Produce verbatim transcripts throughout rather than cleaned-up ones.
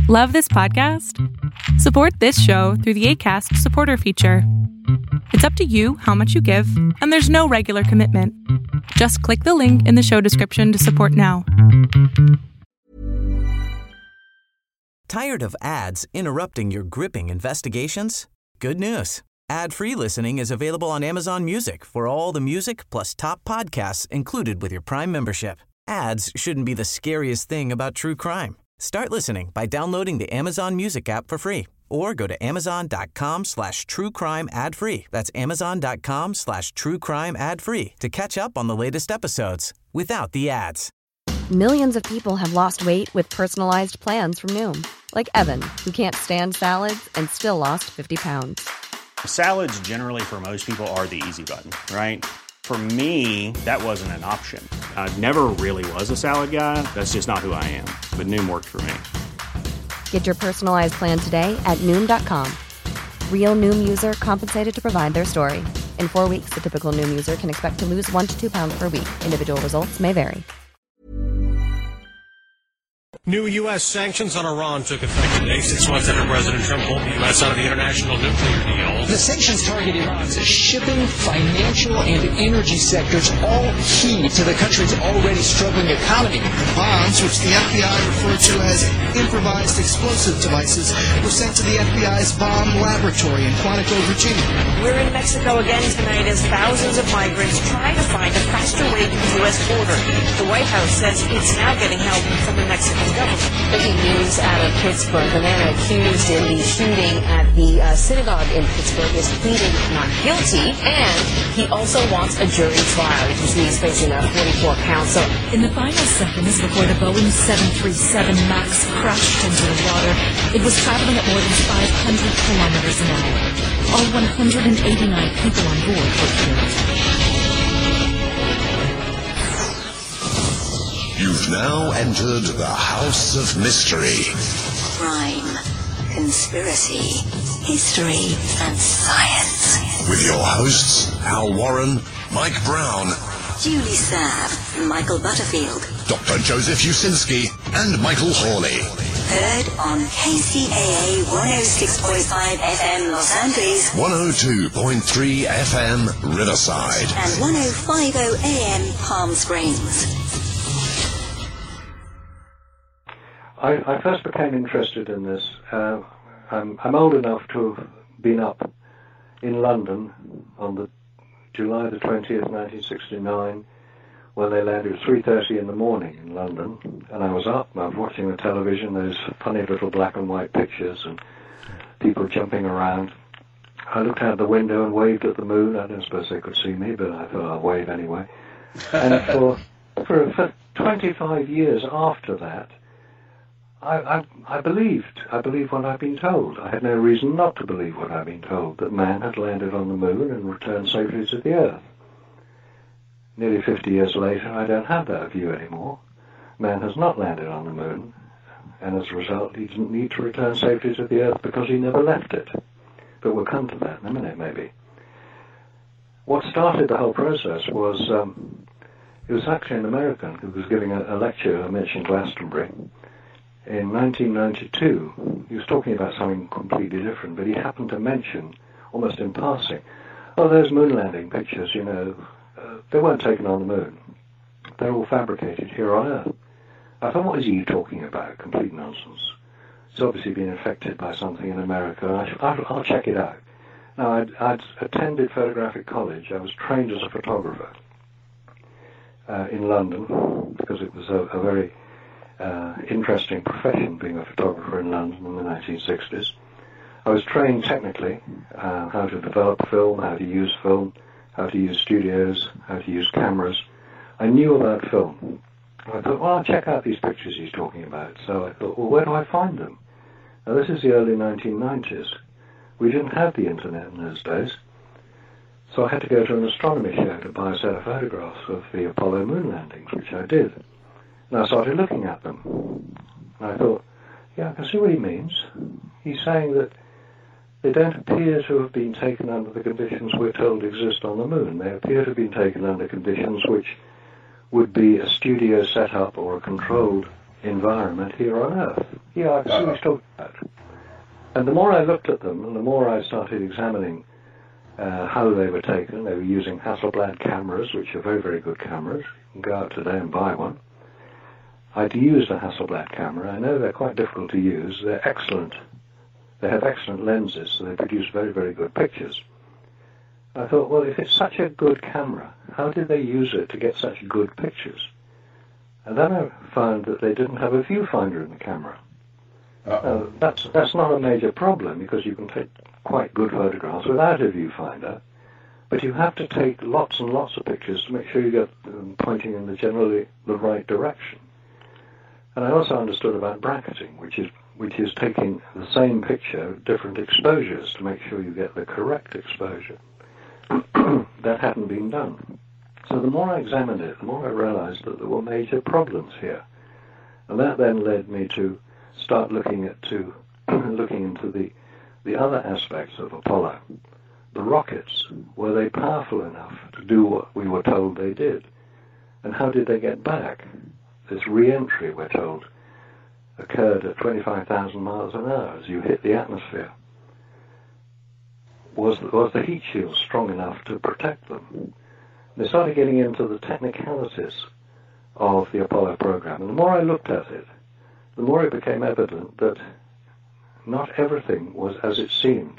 Love this podcast? Support this show through the Acast supporter feature. It's up to you how much you give, and there's no regular commitment. Just click the link in the show description to support now. Tired of ads interrupting your gripping investigations? Good news. Ad-free listening is available on Amazon Music for all the music plus top podcasts included with your Prime membership. Ads shouldn't be the scariest thing about true crime. Start listening by downloading the Amazon Music app for free or go to amazon.com slash true crime ad free. That's amazon.com slash true crime ad free to catch up on the latest episodes without the ads. Millions of people have lost weight with personalized plans from Noom. Like Evan, who can't stand salads and still lost fifty pounds. Salads generally for most people are the easy button, right? For me, that wasn't an option. I never really was a salad guy. That's just not who I am. But Noom worked for me. Get your personalized plan today at Noom dot com. Real Noom user compensated to provide their story. In four weeks, the typical Noom user can expect to lose one to two pounds per week. Individual results may vary. New U S sanctions on Iran took effect today, six months after President Trump pulled the U S out of the international nuclear deal. The sanctions target Iran's shipping, financial, and energy sectors, all key to the country's already struggling economy. The bombs, which the F B I referred to as improvised explosive devices, were sent to the F B I's bomb laboratory in Quantico, Virginia. We're in Mexico again tonight as thousands of migrants try to find a faster way to the U S border. The White House says it's now getting help from the Mexican government. Breaking news out of Pittsburgh. The man accused in the shooting at the uh, synagogue in Pittsburgh is pleading not guilty, and he also wants a jury trial, which means facing a forty-four count. So, in the final seconds before the Boeing seven thirty-seven MAX crashed into the water, it was traveling at more than five hundred kilometers an hour. All one hundred eighty-nine people on board were killed. You've now entered the House of Mystery. Crime, conspiracy, history, and science. With your hosts, Hal Warren, Mike Brown, Julie Sav, Michael Butterfield, Doctor Joseph Usinski, and Michael Hawley. Heard on K C A A one oh six point five F M Los Angeles, one oh two point three F M Riverside, and one oh five point oh A M Palm Springs. I, I first became interested in this. Uh, I'm, I'm old enough to have been up in London on the July the twentieth, nineteen sixty-nine, when they landed. It was three thirty in the morning in London, and I was up, and I was watching the television, those funny little black and white pictures, and people jumping around. I looked out the window and waved at the moon. I didn't suppose they could see me, but I thought I'll wave anyway. And for, for, for twenty-five years after that, I, I, I believed. I believed what I'd been told. I had no reason not to believe what I'd been told, that man had landed on the moon and returned safely to the Earth. Nearly fifty years later, I don't have that view anymore. Man has not landed on the moon, and as a result, he didn't need to return safely to the Earth because he never left it. But we'll come to that in a minute, maybe. What started the whole process was, um, it was actually an American who was giving a, a lecture, I mentioned Glastonbury, in nineteen ninety-two. He was talking about something completely different, but he happened to mention, almost in passing, oh, those moon landing pictures, you know, uh, they weren't taken on the moon. They're all fabricated here on Earth. I thought, what is he talking about? Complete nonsense. He's obviously been affected by something in America. I sh- I'll, I'll check it out. Now, I'd, I'd attended photographic college. I was trained as a photographer uh, in London, because it was a, a very Uh, interesting profession, being a photographer in London in the nineteen sixties. I was trained technically, uh, how to develop film, how to use film, how to use studios, how to use cameras. I knew about film. I thought, well, I'll check out these pictures he's talking about. So I thought, well, where do I find them? Now, this is the early nineteen nineties. We didn't have the internet in those days. So I had to go to an astronomy show to buy a set of photographs of the Apollo moon landings, which I did. And I started looking at them. And I thought, yeah, I can see what he means. He's saying that they don't appear to have been taken under the conditions we're told exist on the moon. They appear to have been taken under conditions which would be a studio setup or a controlled environment here on Earth. Yeah, I see what he's talking about. And the more I looked at them, and the more I started examining uh, how they were taken, they were using Hasselblad cameras, which are very, very good cameras. You can go out today and buy one. I'd used a Hasselblad camera. I know they're quite difficult to use. They're excellent. They have excellent lenses, so they produce very, very good pictures. I thought, well, if it's such a good camera, how did they use it to get such good pictures? And then I found that they didn't have a viewfinder in the camera. Uh, that's that's not a major problem, because you can take quite good photographs without a viewfinder, but you have to take lots and lots of pictures to make sure you get them pointing in the generally the right direction. And I also understood about bracketing, which is which is taking the same picture at different exposures to make sure you get the correct exposure. That hadn't been done. So the more I examined it, the more I realized that there were major problems here. And that then led me to start looking at to looking into the the other aspects of Apollo. The rockets, were they powerful enough to do what we were told they did? And how did they get back? This re-entry, we're told, occurred at twenty-five thousand miles an hour as you hit the atmosphere. Was, was the heat shield strong enough to protect them? They started getting into the technicalities of the Apollo program. And the more I looked at it, the more it became evident that not everything was as it seemed.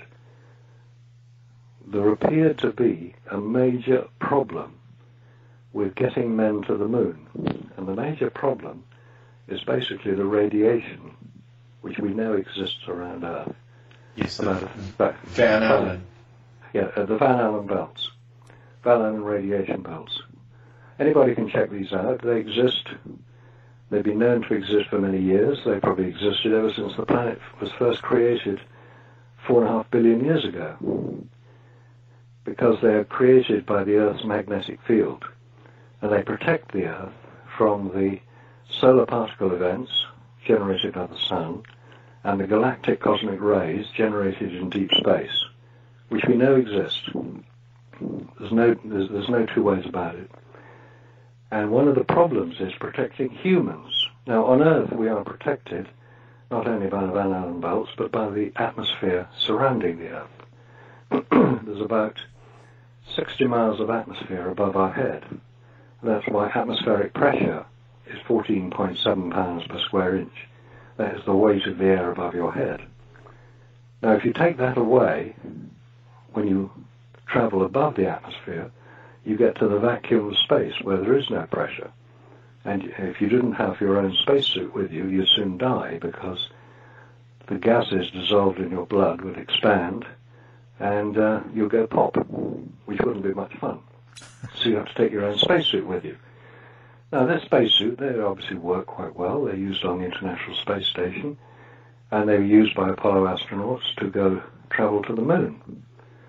There appeared to be a major problem with getting men to the moon. And the major problem is basically the radiation, which we know exists around Earth. Yes, about, the about, Van Allen. Yeah, uh, the Van Allen belts. Van Allen radiation belts. Anybody can check these out. They exist. They've been known to exist for many years. They probably existed ever since the planet was first created four and a half billion years ago, because they are created by the Earth's magnetic field, and they protect the Earth from the solar particle events generated by the Sun and the galactic cosmic rays generated in deep space, which we know exist. There's no, there's, there's no two ways about it. And one of the problems is protecting humans. Now, on Earth, we are protected not only by the Van Allen belts, but by the atmosphere surrounding the Earth. There's about sixty miles of atmosphere above our head. That's why atmospheric pressure is fourteen point seven pounds per square inch. That is the weight of the air above your head. Now, if you take that away, when you travel above the atmosphere, you get to the vacuum of space where there is no pressure. And if you didn't have your own spacesuit with you, you'd soon die, because the gases dissolved in your blood would expand and uh, you'll go pop, which wouldn't be much fun. So you have to take your own spacesuit with you. Now, this spacesuit, they obviously work quite well. They're used on the International Space Station, and they were used by Apollo astronauts to go travel to the moon.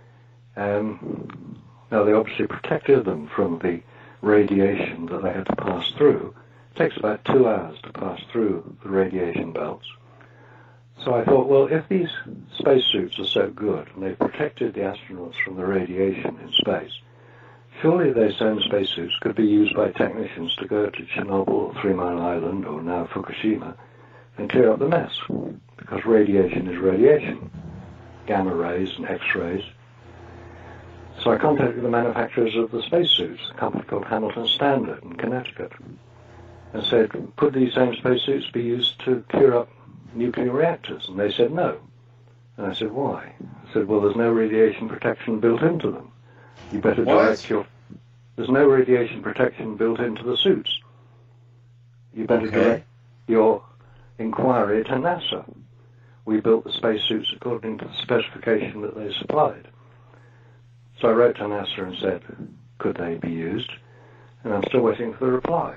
Um, now, they obviously protected them from the radiation that they had to pass through. It takes about two hours to pass through the radiation belts. So I thought, well, if these spacesuits are so good, and they've protected the astronauts from the radiation in space, surely those same spacesuits could be used by technicians to go to Chernobyl or Three Mile Island or now Fukushima and clear up the mess, because radiation is radiation, gamma rays and X-rays. So I contacted the manufacturers of the spacesuits, a company called Hamilton Standard in Connecticut, and said, could these same spacesuits be used to clear up nuclear reactors? And they said no. And I said, why? I said, well, there's no radiation protection built into them. You better direct what? your... There's no radiation protection built into the suits. You better okay. direct your inquiry to NASA. We built the spacesuits according to the specification that they supplied. So I wrote to NASA and said, could they be used? And I'm still waiting for the reply.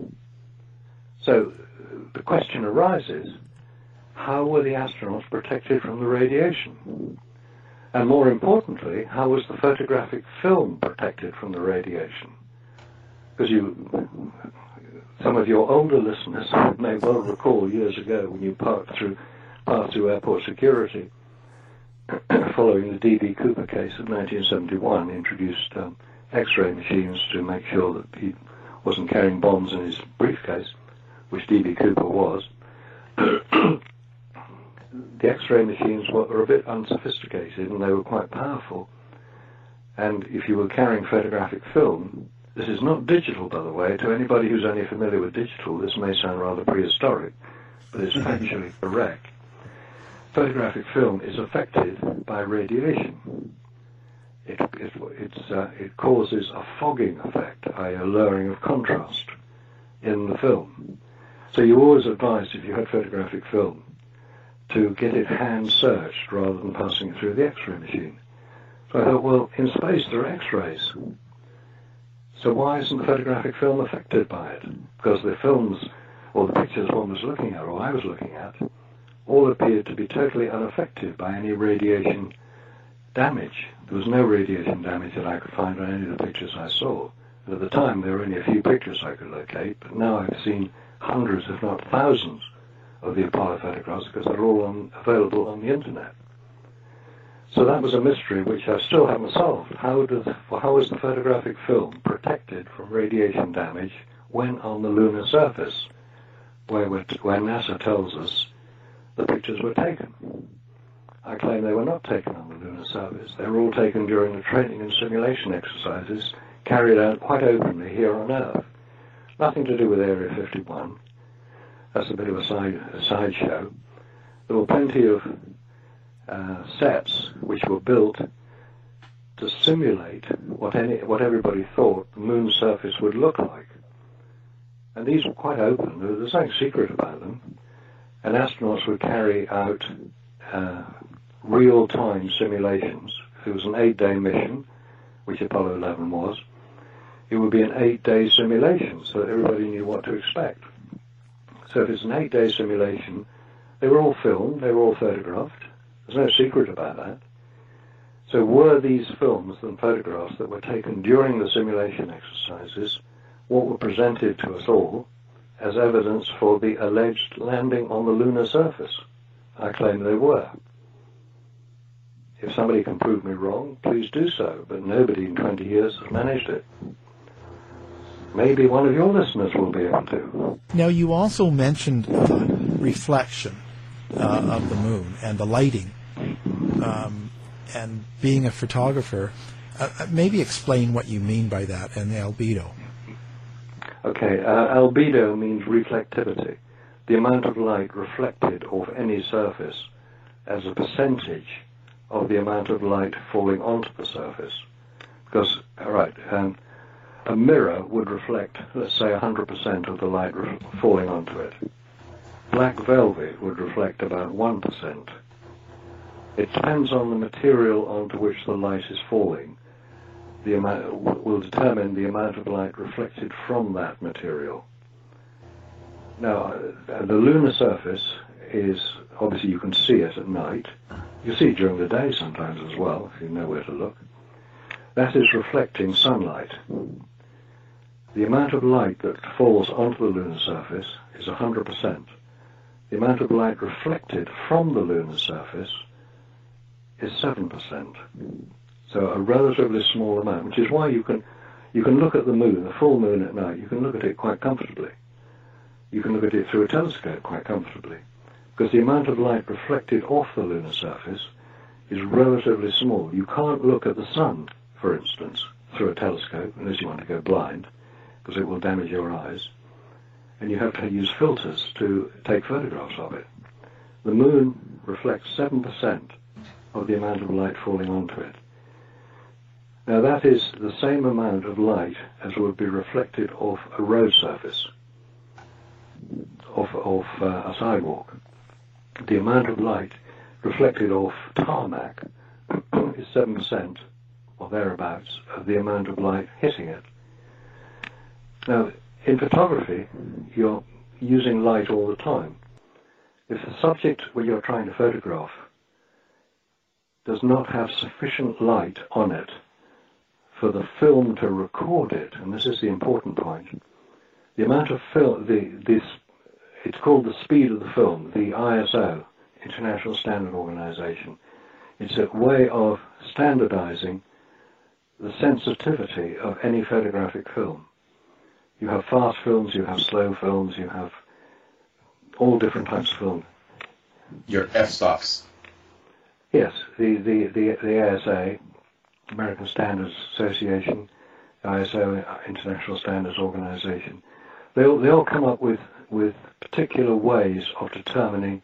So the question arises, how were the astronauts protected from the radiation? And more importantly, how was the photographic film protected from the radiation? Because you, some of your older listeners may well recall years ago when you passed through, passed through airport security, following the D B Cooper case of nineteen seventy-one, introduced um, X-ray machines to make sure that he wasn't carrying bombs in his briefcase. which D B Cooper was, the X-ray machines were, were a bit unsophisticated and they were quite powerful. And if you were carrying photographic film, this is not digital, by the way. To anybody who's only familiar with digital, this may sound rather prehistoric, but it's factually correct. Photographic film is affected by radiation. It, it, it's, uh, it causes a fogging effect, that is a lowering of contrast in the film. So you always advised, if you had photographic film, to get it hand-searched rather than passing it through the X-ray machine. So I thought, well, in space there are X-rays. So why isn't the photographic film affected by it? Because the films, or the pictures one was looking at, or I was looking at, all appeared to be totally unaffected by any radiation damage. There was no radiation damage that I could find on any of the pictures I saw. At the time, there were only a few pictures I could locate, but now I've seen hundreds, if not thousands, of the Apollo photographs because they're all on, available on the internet. So that was a mystery which I still haven't solved. How, does, how is the photographic film protected from radiation damage when on the lunar surface, where, where NASA tells us the pictures were taken? I claim they were not taken on the lunar surface. They were all taken during the training and simulation exercises carried out quite openly here on Earth. Nothing to do with Area fifty-one. That's a bit of a side a sideshow. There were plenty of uh, sets which were built to simulate what any what everybody thought the moon's surface would look like. And these were quite open. There's nothing secret about them. And astronauts would carry out uh, real-time simulations. If it was an eight-day mission, which Apollo eleven was, it would be an eight-day simulation so that everybody knew what to expect. So if it's an eight-day simulation, they were all filmed, they were all photographed. There's no secret about that. So were these films and photographs that were taken during the simulation exercises what were presented to us all as evidence for the alleged landing on the lunar surface? I claim they were. If somebody can prove me wrong, please do so, but nobody in twenty years has managed it. Maybe one of your listeners will be able to. Now, you also mentioned uh, reflection uh, of the moon and the lighting. Um, and being a photographer, uh, maybe explain what you mean by that and the albedo. Okay, uh, albedo means reflectivity, the amount of light reflected off any surface as a percentage of the amount of light falling onto the surface. Because, all right, um, a mirror would reflect, let's say, one hundred percent of the light re- falling onto it. Black velvet would reflect about one percent. It depends on the material onto which the light is falling. The amount will determine the amount of light reflected from that material. Now, uh, the lunar surface is, obviously you can see it at night. You see it during the day sometimes as well, if you know where to look. That is reflecting sunlight. The amount of light that falls onto the lunar surface is one hundred percent. The amount of light reflected from the lunar surface is seven percent. So a relatively small amount, which is why you can you can look at the moon, the full moon at night, you can look at it quite comfortably. You can look at it through a telescope quite comfortably, because the amount of light reflected off the lunar surface is relatively small. You can't look at the sun, for instance, through a telescope, unless you want to go blind, because it will damage your eyes, and you have to use filters to take photographs of it. The moon reflects seven percent of the amount of light falling onto it. Now that is the same amount of light as would be reflected off a road surface, off, off uh, a sidewalk. The amount of light reflected off tarmac is seven percent or thereabouts of the amount of light hitting it. Now, in photography, you're using light all the time. If the subject where you're trying to photograph does not have sufficient light on it for the film to record it, and this is the important point, the amount of film, the, this, it's called the speed of the film, the I S O, International Standard Organization. It's a way of standardizing the sensitivity of any photographic film. You have fast films, you have slow films, you have all different types of film. Your f-stops. Yes, the, the, the, the A S A, American Standards Association, I S O, International Standards Organization, they all, they all come up with, with particular ways of determining,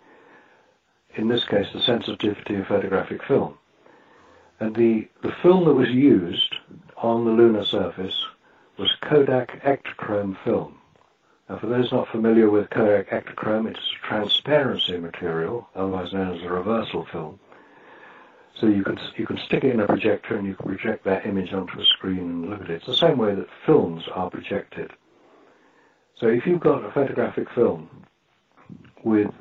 in this case, the sensitivity of photographic film. And the, the film that was used on the lunar surface was Kodak Ektachrome film. Now, for those not familiar with Kodak Ektachrome, it's a transparency material, otherwise known as a reversal film. So you can you can stick it in a projector and you can project that image onto a screen and look at it. It's the same way that films are projected. So if you've got a photographic film with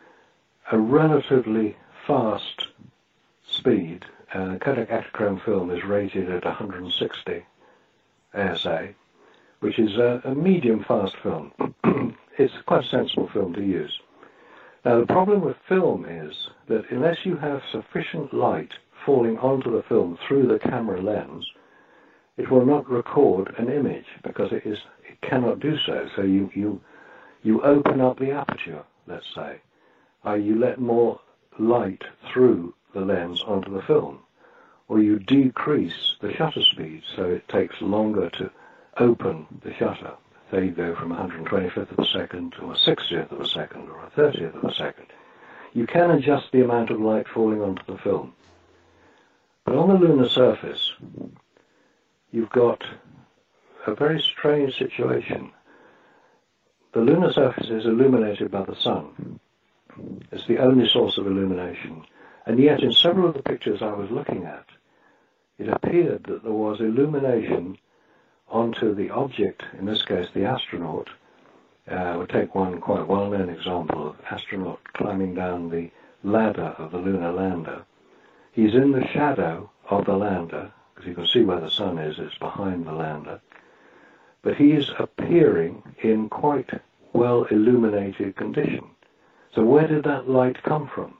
a relatively fast speed, uh, Kodak Ektachrome film is rated at one hundred sixty A S A, which is a, a medium fast film. It's quite a sensible film to use. Now the problem with film is that unless you have sufficient light falling onto the film through the camera lens, it will not record an image because it is it cannot do so. So you you you open up the aperture, let's say, or you let more light through the lens onto the film, or you decrease the shutter speed so it takes longer to open the shutter. Say you go from one hundred twenty-fifth of a second to a sixtieth of a second or a thirtieth of a second. You can adjust the amount of light falling onto the film. But on the lunar surface, you've got a very strange situation. The lunar surface is illuminated by the sun. It's the only source of illumination. And yet in several of the pictures I was looking at, it appeared that there was illumination onto the object, in this case the astronaut. Uh, we'll take one quite well-known example of astronaut climbing down the ladder of the lunar lander. He's in the shadow of the lander, because you can see where the sun is, it's behind the lander. But he is appearing in quite well-illuminated condition. So where did that light come from?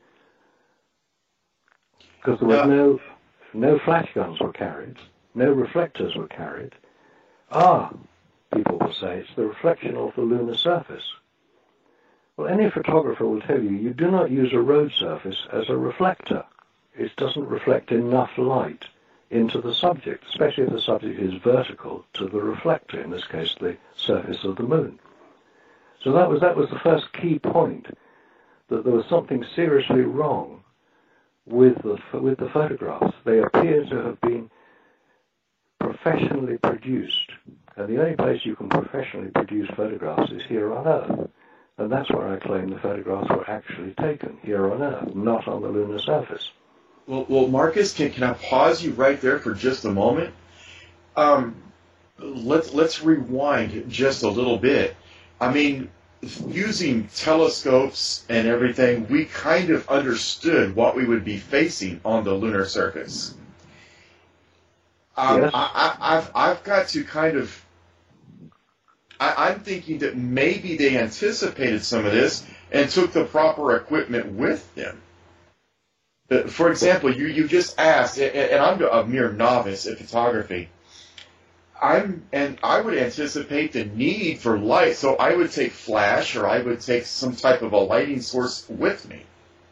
Because there was no, no flash guns were carried. No reflectors were carried. Ah, people will say, it's the reflection of the lunar surface. Well, any photographer will tell you, you do not use a road surface as a reflector. It doesn't reflect enough light into the subject, especially if the subject is vertical to the reflector, in this case, the surface of the moon. So that was, that was the first key point, that there was something seriously wrong with the, with the photographs. They appear to have been professionally produced, and the only place you can professionally produce photographs is here on Earth, and that's where I claim the photographs were actually taken, here on Earth, not on the lunar surface. Well, well Marcus, can, can I pause you right there for just a moment? Um, let's, let's rewind just a little bit. I mean, using telescopes and everything, we kind of understood what we would be facing on the lunar surface. Um, yes. I, I, I've, I've got to kind of, I, I'm thinking that maybe they anticipated some of this and took the proper equipment with them. Uh, for example, you, you just asked, and, and I'm a mere novice at photography, I'm, and I would anticipate the need for light, so I would take flash or I would take some type of a lighting source with me.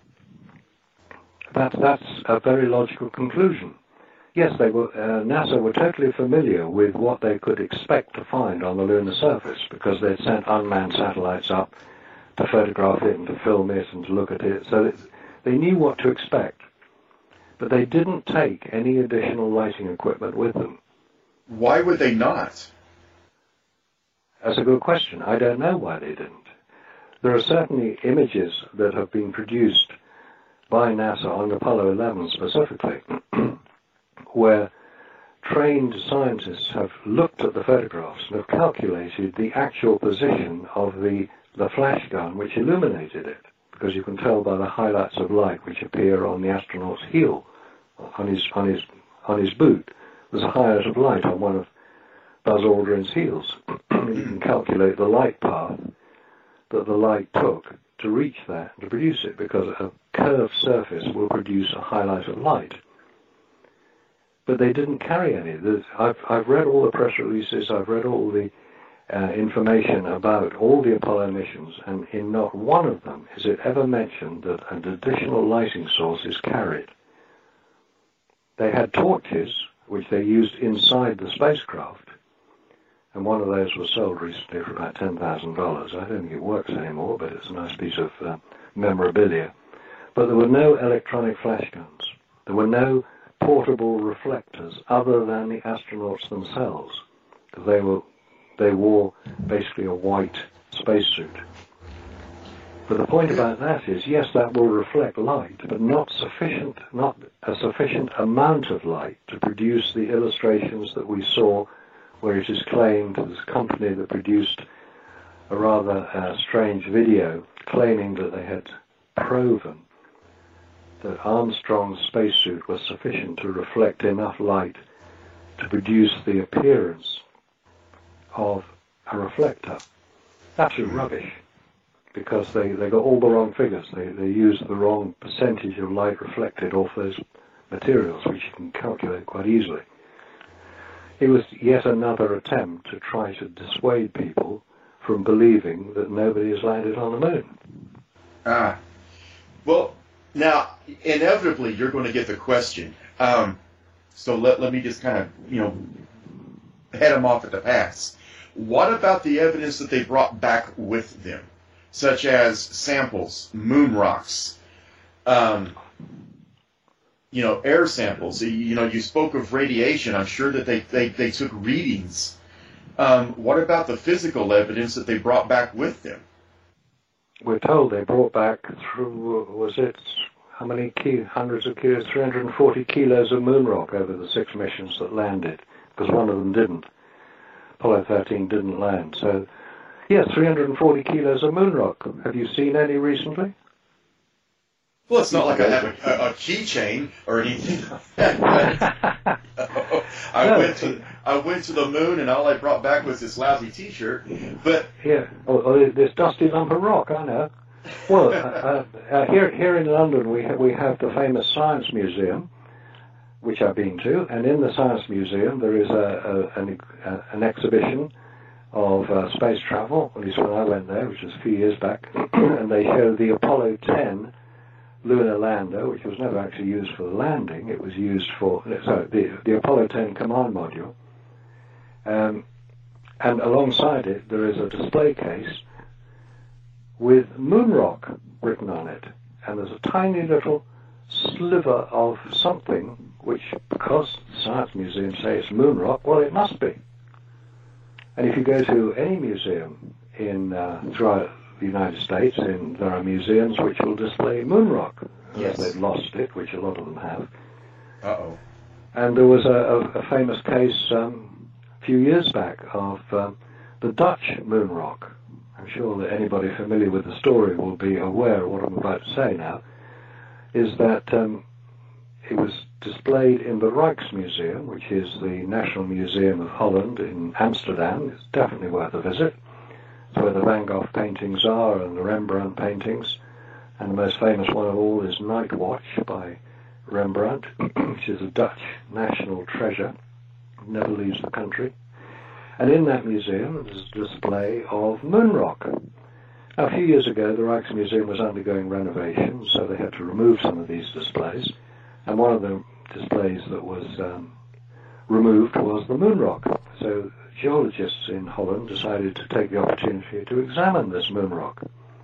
That, that's a very logical conclusion. Yes, they were, uh, NASA were totally familiar with what they could expect to find on the lunar surface because they'd sent unmanned satellites up to photograph it and to film it and to look at it. So they knew what to expect. But they didn't take any additional lighting equipment with them. Why would they not? That's a good question. I don't know why they didn't. There are certainly images that have been produced by NASA on Apollo eleven specifically, where trained scientists have looked at the photographs and have calculated the actual position of the, the flash gun which illuminated it, because you can tell by the highlights of light which appear on the astronaut's heel, on his, on his, on his boot. There's a highlight of light on one of Buzz Aldrin's heels. You can calculate the light path that the light took to reach that and to produce it, because a curved surface will produce a highlight of light. But they didn't carry any. There's, I've, I've read all the press releases, I've read all the uh, information about all the Apollo missions, and in not one of them is it ever mentioned that an additional lighting source is carried. They had torches, which they used inside the spacecraft, and one of those was sold recently for about ten thousand dollars. I don't think it works anymore, but it's a nice piece of uh, memorabilia. But there were no electronic flash guns. There were no portable reflectors other than the astronauts themselves, because they were they wore basically a white spacesuit. But the point about that is, yes, that will reflect light, but not sufficient, not a sufficient amount of light to produce the illustrations that we saw, where it is claimed, this company that produced a rather uh, strange video claiming that they had proven that Armstrong's spacesuit was sufficient to reflect enough light to produce the appearance of a reflector. Absolute rubbish, because they, they got all the wrong figures. They, they used the wrong percentage of light reflected off those materials, which you can calculate quite easily. It was yet another attempt to try to dissuade people from believing that nobody has landed on the moon. Ah. Well, now, inevitably, you're going to get the question. Um, so let, let me just kind of, you know, head them off at the pass. What about the evidence that they brought back with them, such as samples, moon rocks, um, you know, air samples? You know, you spoke of radiation. I'm sure that they, they, they took readings. Um, what about the physical evidence that they brought back with them? We're told they brought back through, was it, how many ki- hundreds of kilos, three hundred forty kilos of moon rock over the six missions that landed, because one of them didn't. Apollo thirteen didn't land. So, yes, three hundred forty kilos of moon rock. Have you seen any recently? Well, it's not like I have a, a, a keychain or anything like that. But I No. went to I went to the moon, and all I brought back was this lousy T-shirt. But Yeah, oh, oh, this dusty lump of rock, I know. Well, uh, uh, uh, here here in London we have, we have the famous Science Museum, which I've been to, and in the Science Museum there is a, a, an, a, an exhibition of uh, space travel, at least when I went there, which was a few years back, and they show the Apollo ten lunar lander, which was never actually used for the landing. It was used for, sorry, the, the Apollo ten command module. Um, and alongside it, there is a display case with moon rock written on it. And there's a tiny little sliver of something, which, because the Science Museum say it's moon rock, well, it must be. And if you go to any museum in uh, throughout the United States, in, there are museums which will display moon rock. Yes. They've lost it, which a lot of them have. Uh-oh. And there was a, a, a famous case um, a few years back of um, the Dutch moon rock. I'm sure that anybody familiar with the story will be aware of what I'm about to say now, is that um, it was displayed in the Rijksmuseum, which is the National Museum of Holland in Amsterdam. It's definitely worth a visit. It's where the Van Gogh paintings are and the Rembrandt paintings. And the most famous one of all is Night Watch by Rembrandt, which is a Dutch national treasure. It never leaves the country. And in that museum there's a display of moon rock. Now, a few years ago the Rijksmuseum was undergoing renovation, so they had to remove some of these displays. And one of the displays that was um, removed was the moon rock. So geologists in Holland decided to take the opportunity to examine this moon rock.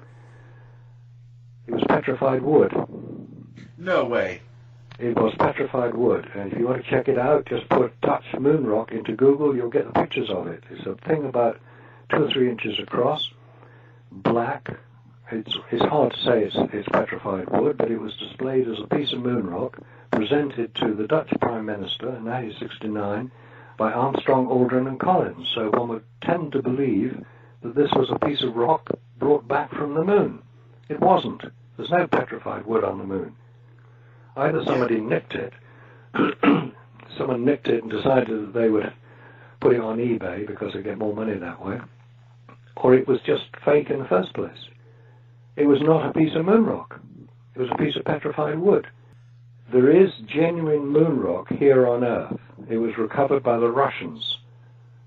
It was petrified wood. No way. It was petrified wood, and if you want to check it out, just put Dutch moon rock into Google, you'll get the pictures of it. It's a thing about two or three inches across, black. It's, it's hard to say it's, it's petrified wood, but it was displayed as a piece of moon rock, presented to the Dutch Prime Minister in nineteen sixty-nine by Armstrong, Aldrin and Collins. So one would tend to believe that this was a piece of rock brought back from the moon. It wasn't. There's no petrified wood on the moon. Either somebody nicked it, someone nicked it and decided that they would put it on eBay because they get more money that way, or it was just fake in the first place. It was not a piece of moon rock. It was a piece of petrified wood. There is genuine moon rock here on Earth. It was recovered by the Russians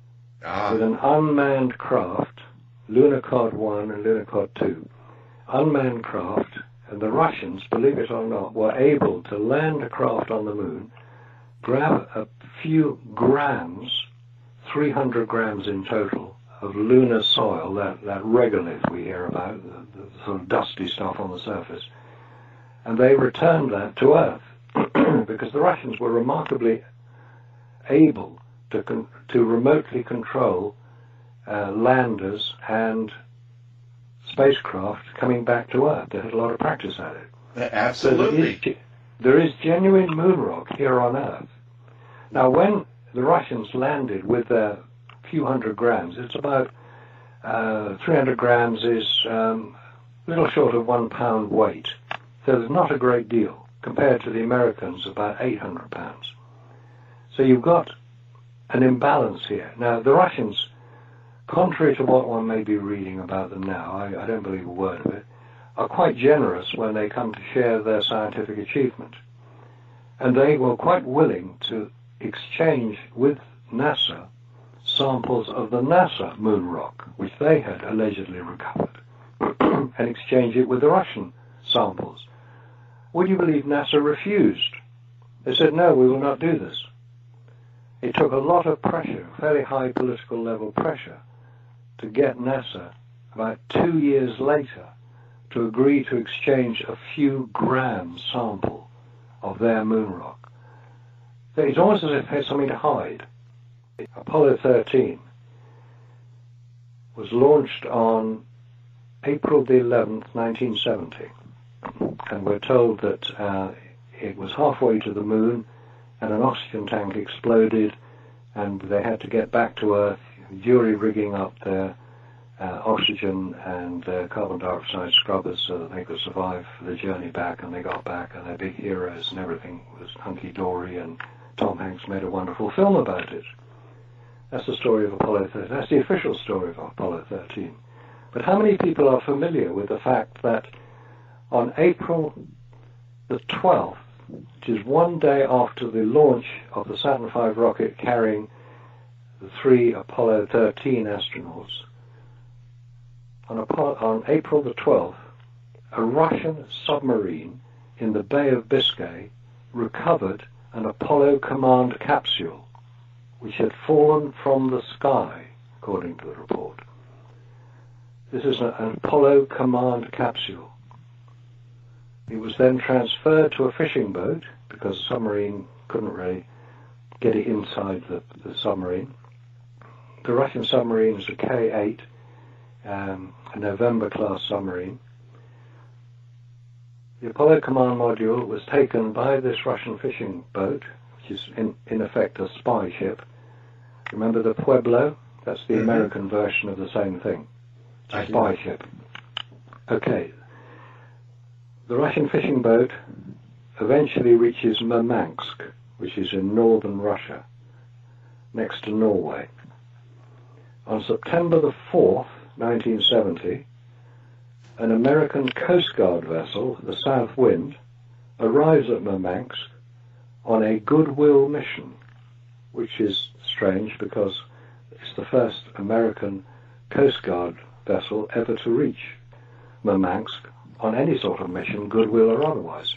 ah. with an unmanned craft, Lunokhod one and Lunokhod two. Unmanned craft, and the Russians, believe it or not, were able to land a craft on the moon, grab a few grams, three hundred grams in total, of lunar soil, that, that regolith we hear about, the, the sort of dusty stuff on the surface, and they returned that to Earth because the Russians were remarkably able to, con- to remotely control uh, landers and spacecraft coming back to Earth. They had a lot of practice at it. Absolutely. So there, is, there is genuine moon rock here on Earth. Now, when the Russians landed with their few hundred grams, it's about uh, three hundred grams is um, a little short of one pound weight. So there's not a great deal compared to the Americans, about eight hundred pounds. So you've got an imbalance here. Now, the Russians, contrary to what one may be reading about them now, I, I don't believe a word of it, are quite generous when they come to share their scientific achievement. And they were quite willing to exchange with NASA samples of the NASA moon rock, which they had allegedly recovered, and exchange it with the Russian samples. Would you believe NASA refused? They said, no, we will not do this. It took a lot of pressure, fairly high political level pressure, to get NASA, about two years later, to agree to exchange a few grams sample of their moon rock. So it's almost as if it had something to hide. Apollo thirteen was launched on April the eleventh, nineteen seventy, and we're told that uh, it was halfway to the moon and an oxygen tank exploded and they had to get back to Earth, jury-rigging up their uh, oxygen and uh, carbon dioxide scrubbers so that they could survive the journey back, and they got back and they're big heroes and everything was hunky-dory, and Tom Hanks made a wonderful film about it. That's the story of Apollo thirteen. That's the official story of Apollo thirteen. But how many people are familiar with the fact that on April the twelfth, which is one day after the launch of the Saturn five rocket carrying the three Apollo thirteen astronauts, on, Apollo, on April the twelfth, a Russian submarine in the Bay of Biscay recovered an Apollo command capsule, which had fallen from the sky, according to the report. This is an Apollo command capsule. It was then transferred to a fishing boat, because the submarine couldn't really get it inside the, the submarine. The Russian submarine is a K eight, um, a November-class submarine. The Apollo command module was taken by this Russian fishing boat, which is in, in effect a spy ship. Remember the Pueblo? That's the mm-hmm. American version of the same thing. It's a spy ship. Okay. The Russian fishing boat eventually reaches Murmansk, which is in northern Russia, next to Norway. On September the fourth, nineteen seventy, an American Coast Guard vessel, the South Wind, arrives at Murmansk on a goodwill mission, which is strange because it's the first American Coast Guard vessel ever to reach Murmansk on any sort of mission, goodwill or otherwise.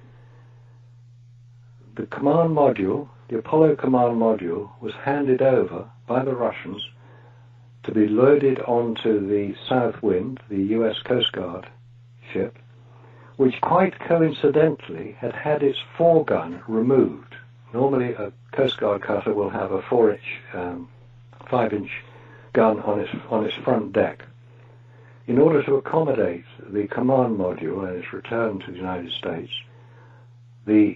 The command module, the Apollo command module, was handed over by the Russians to be loaded onto the South Wind, the U S Coast Guard ship, which quite coincidentally had had its foregun removed. Normally a Coast Guard cutter will have a four-inch, um, five-inch gun on its on its front deck. In order to accommodate the command module and its return to the United States, the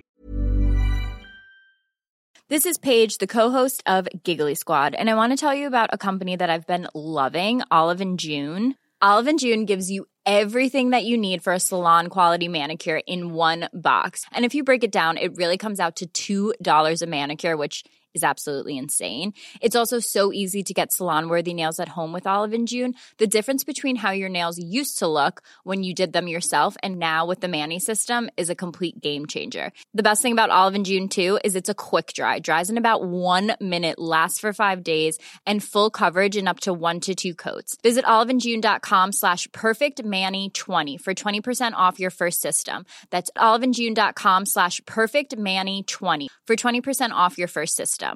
This is Paige, the co-host of Giggly Squad, and I want to tell you about a company that I've been loving, Olive and June. Olive and June gives you everything that you need for a salon-quality manicure in one box. And if you break it down, it really comes out to two dollars a manicure, which is absolutely insane. It's also so easy to get salon-worthy nails at home with Olive and June. The difference between how your nails used to look when you did them yourself and now with the Mani system is a complete game changer. The best thing about Olive and June, too, is it's a quick dry. Dries in about one minute, lasts for five days, and full coverage in up to one to two coats. Visit oliveandjune.com slash perfectmani20 for twenty percent off your first system. That's oliveandjune.com slash perfectmani20 for twenty percent off your first system.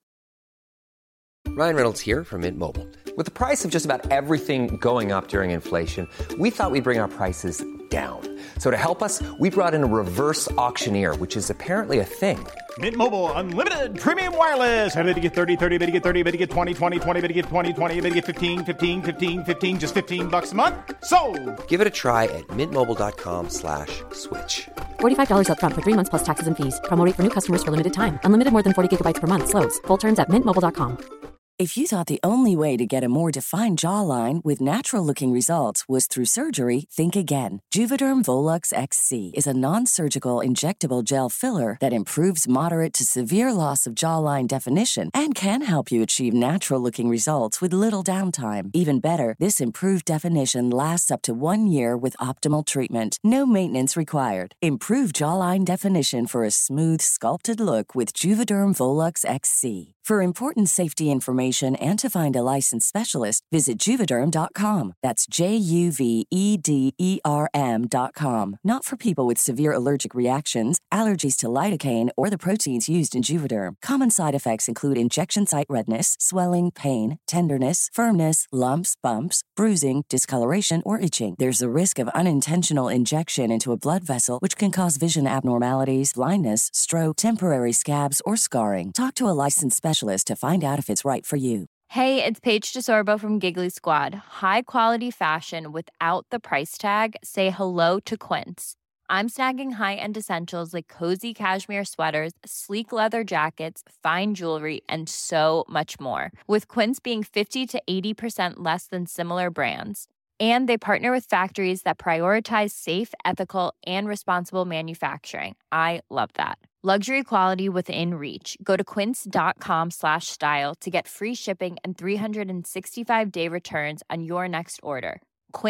Ryan Reynolds here from Mint Mobile. With the price of just about everything going up during inflation, we thought we'd bring our prices down. So to help us, we brought in a reverse auctioneer, which is apparently a thing. Mint Mobile Unlimited Premium Wireless. How to get thirty, thirty, bit to get thirty, bit to get twenty, twenty, twenty, bit to get twenty, twenty, bit to get fifteen, fifteen, fifteen, fifteen, just fifteen bucks a month? Sold! Give it a try at mintmobile.com slash switch. forty-five dollars up front for three months plus taxes and fees. Promo rate for new customers for limited time. Unlimited more than forty gigabytes per month. Slows full terms at mint mobile dot com. If you thought the only way to get a more defined jawline with natural-looking results was through surgery, think again. Juvederm Volux X C is a non-surgical injectable gel filler that improves moderate to severe loss of jawline definition and can help you achieve natural-looking results with little downtime. Even better, this improved definition lasts up to one year with optimal treatment. No maintenance required. Improve jawline definition for a smooth, sculpted look with Juvederm Volux X C. For important safety information and to find a licensed specialist, visit Juvederm dot com. That's J U V E D E R M dot com. Not for people with severe allergic reactions, allergies to lidocaine, or the proteins used in Juvederm. Common side effects include injection site redness, swelling, pain, tenderness, firmness, lumps, bumps, bruising, discoloration, or itching. There's a risk of unintentional injection into a blood vessel, which can cause vision abnormalities, blindness, stroke, temporary scabs, or scarring. Talk to a licensed specialist to find out if it's right for you. Hey, it's Paige DeSorbo from Giggly Squad. High quality fashion without the price tag. Say hello to Quince. I'm snagging high-end essentials like cozy cashmere sweaters, sleek leather jackets, fine jewelry, and so much more. With Quince being fifty to eighty percent less than similar brands. And they partner with factories that prioritize safe, ethical, and responsible manufacturing. I love that. Luxury quality within reach. Go to quince.com slash style to get free shipping and three sixty-five day returns on your next order.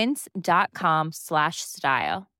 Quince.com slash style.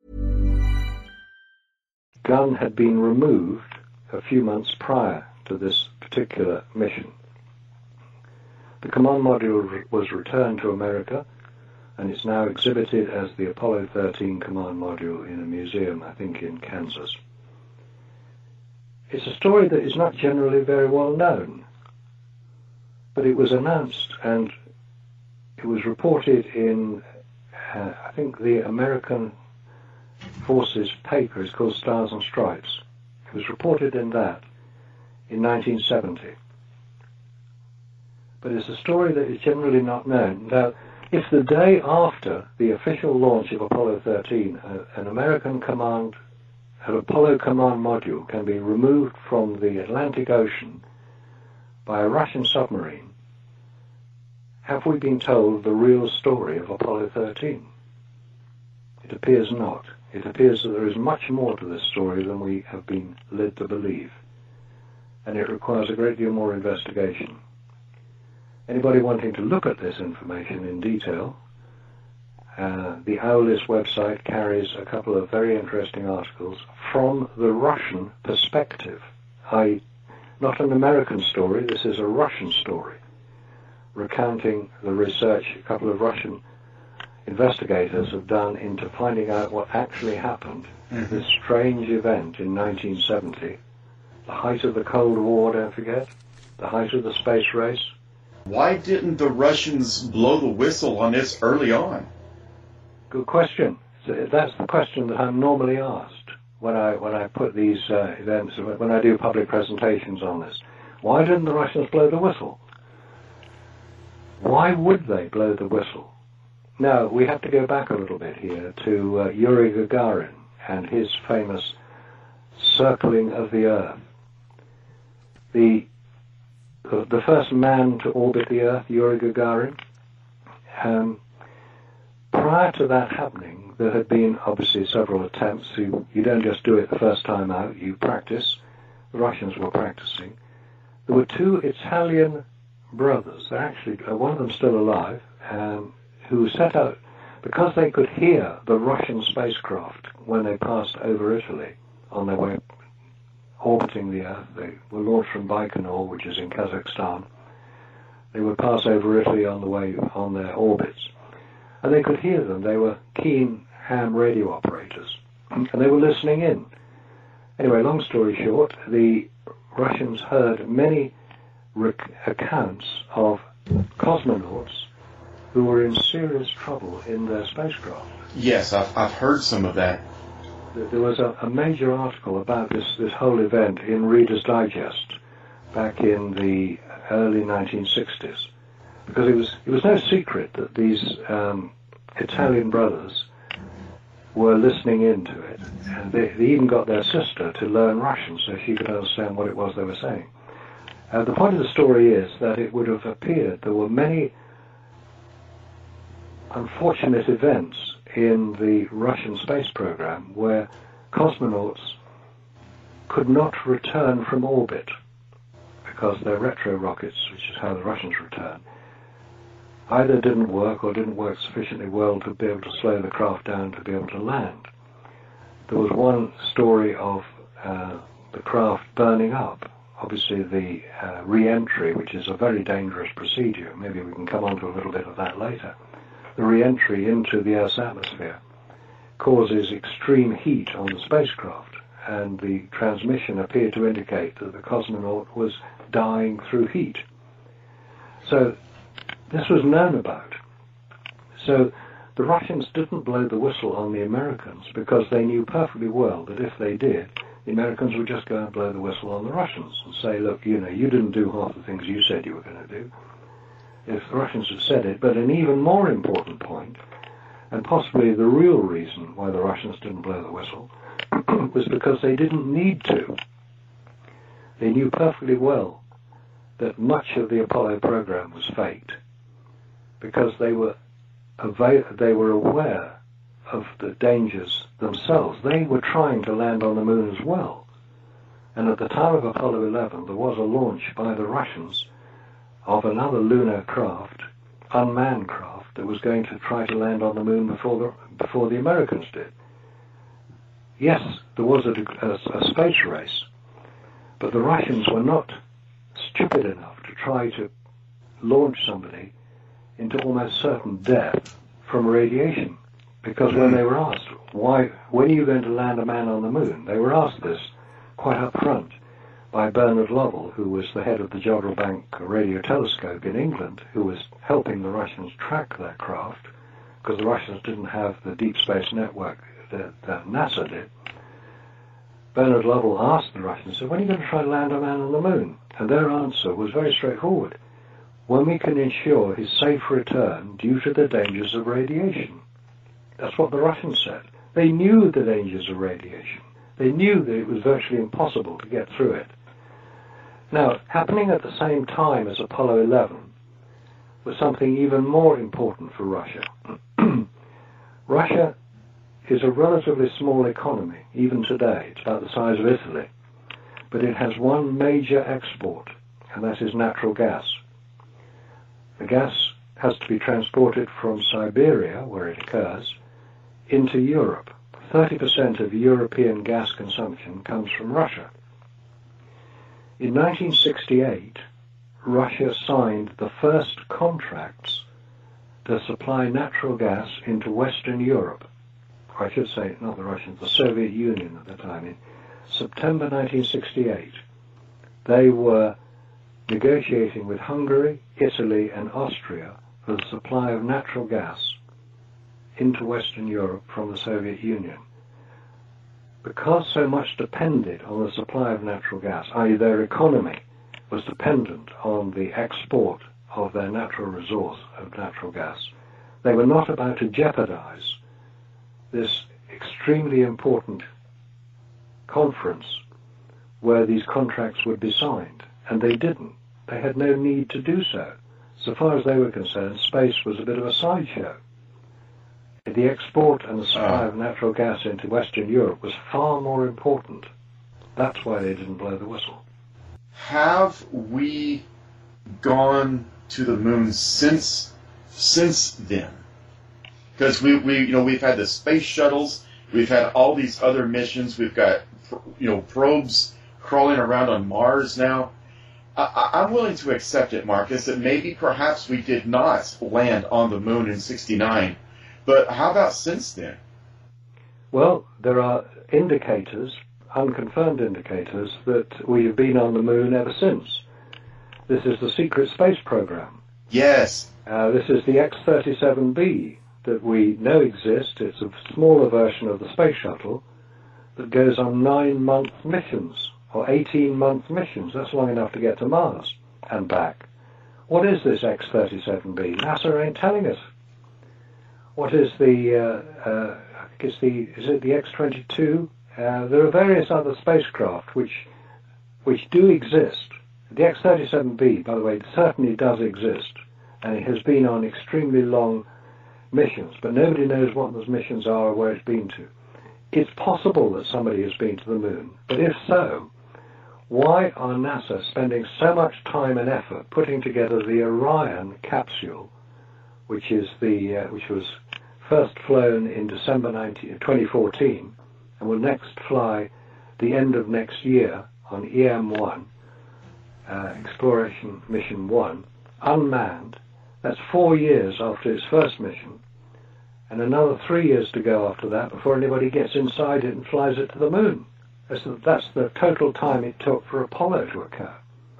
Gun had been removed a few months prior to this particular mission. The command module was returned to America, and it's now exhibited as the Apollo thirteen command module in a museum, I think, in Kansas. It's a story that is not generally very well known, but it was announced and it was reported in, uh, I think, the American Forces paper. It's called Stars and Stripes. It was reported in that in nineteen seventy. But it's a story that is generally not known. Now, if the day after the official launch of Apollo thirteen, uh, an American command, an Apollo command module can be removed from the Atlantic Ocean by a Russian submarine, have we been told the real story of Apollo thirteen? It appears not. It appears that there is much more to this story than we have been led to believe, and it requires a great deal more investigation. Anybody wanting to look at this information in detail, uh, the Owlis website carries a couple of very interesting articles from the Russian perspective. I, not an American story, this is a Russian story, recounting the research a couple of Russian investigators have done into finding out what actually happened. Mm-hmm. This strange event in nineteen seventy, the height of the Cold War, don't forget, the height of the space race. Why didn't the Russians blow the whistle on this early on? Good question. So that's the question that I'm normally asked when I when I put these uh, events, when I do public presentations on this. Why didn't the Russians blow the whistle? Why would they blow the whistle? Now, we have to go back a little bit here to uh, Yuri Gagarin and his famous circling of the Earth. The the first man to orbit the Earth, Yuri Gagarin, um, prior to that happening, there had been obviously several attempts. You, you don't just do it the first time out, you practice. The Russians were practicing. there were two Italian brothers, they're actually, uh, one of them still alive, um, who set out, because they could hear the Russian spacecraft when they passed over Italy on their way orbiting the Earth. They were launched from Baikonur, which is in Kazakhstan. They would pass over Italy on the way on their orbits. And they could hear them. They were keen ham radio operators. And they were listening in. Anyway, long story short, the Russians heard many rec- accounts of cosmonauts who were in serious trouble in their spacecraft. Yes, I've, I've heard some of that. There was a, a major article about this, this whole event in Reader's Digest back in the early nineteen sixties, because it was it was no secret that these um, Italian brothers were listening into it, and they, they even got their sister to learn Russian so she could understand what it was they were saying. Uh, the point of the story is that it would have appeared there were many unfortunate events in the Russian space program where cosmonauts could not return from orbit because their retro rockets, which is how the Russians return, either didn't work or didn't work sufficiently well to be able to slow the craft down to be able to land. There was one story of uh, the craft burning up. Obviously the uh, re-entry, which is a very dangerous procedure, maybe we can come on to a little bit of that later. The re-entry into the Earth's atmosphere causes extreme heat on the spacecraft, and the transmission appeared to indicate that the cosmonaut was dying through heat. So this was known about. So the Russians didn't blow the whistle on the Americans because they knew perfectly well that if they did, the Americans would just go and blow the whistle on the Russians and say, look, you know, you didn't do half the things you said you were going to do. If the Russians had said it, but an even more important point, and possibly the real reason why the Russians didn't blow the whistle, was because they didn't need to. They knew perfectly well that much of the Apollo program was faked, because they were ava- they were aware of the dangers themselves. They were trying to land on the moon as well. And at the time of Apollo eleven, there was a launch by the Russians of another lunar craft, unmanned craft, that was going to try to land on the moon before the, before the Americans did. Yes, there was a, a, a space race, but the Russians were not stupid enough to try to launch somebody into almost certain death from radiation. Because when they were asked, why, when are you going to land a man on the moon? They were asked this quite up front by Bernard Lovell, who was the head of the Jodrell Bank radio telescope in England, who was helping the Russians track their craft, because the Russians didn't have the deep space network that, that NASA did. Bernard Lovell asked the Russians, when are you going to try to land a man on the moon? And their answer was very straightforward. When we can ensure his safe return due to the dangers of radiation. That's what the Russians said. They knew the dangers of radiation. They knew that it was virtually impossible to get through it. Now, happening at the same time as Apollo eleven was something even more important for Russia. Russia is a relatively small economy, even today. It's about the size of Italy. But it has one major export, and that is natural gas. The gas has to be transported from Siberia, where it occurs, into Europe. thirty percent of European gas consumption comes from Russia. In nineteen sixty-eight, Russia signed the first contracts to supply natural gas into Western Europe. Or I should say, not the Russians, the Soviet Union at the time. In September nineteen sixty-eight, they were negotiating with Hungary, Italy, and Austria for the supply of natural gas into Western Europe from the Soviet Union. Because so much depended on the supply of natural gas, that is their economy was dependent on the export of their natural resource of natural gas, they were not about to jeopardize this extremely important conference where these contracts would be signed. And they didn't. They had no need to do so. So far as they were concerned, space was a bit of a sideshow. The export and the supply of natural gas into Western Europe was far more important. That's why they didn't blow the whistle. have we gone to the moon since since then? Because we, we you know we've had the space shuttles, we've had all these other missions, we've got you know probes crawling around on Mars now. I, I'm willing to accept it, Marcus, that maybe perhaps we did not land on the moon in sixty-nine, but how about since then? Well, there are indicators, unconfirmed indicators, that we have been on the moon ever since. This is the secret space program. Yes. Uh, this is the X thirty-seven B that we know exists. It's a smaller version of the space shuttle that goes on nine-month missions, or eighteen-month missions. That's long enough to get to Mars and back. What is this X thirty-seven B? NASA ain't telling us. What is the, uh, uh, I think it's the, is it the X twenty-two? Uh, there are various other spacecraft which, which do exist. The X thirty-seven B, by the way, certainly does exist, and it has been on extremely long missions, but nobody knows what those missions are or where it's been to. It's possible that somebody has been to the moon, but if so, why are NASA spending so much time and effort putting together the Orion capsule, which is the uh, which was first flown in December twenty fourteen and will next fly the end of next year on E M one, uh, Exploration Mission one, unmanned? That's four years after its first mission, and another three years to go after that before anybody gets inside it and flies it to the moon. That's the, that's the total time it took for Apollo to occur.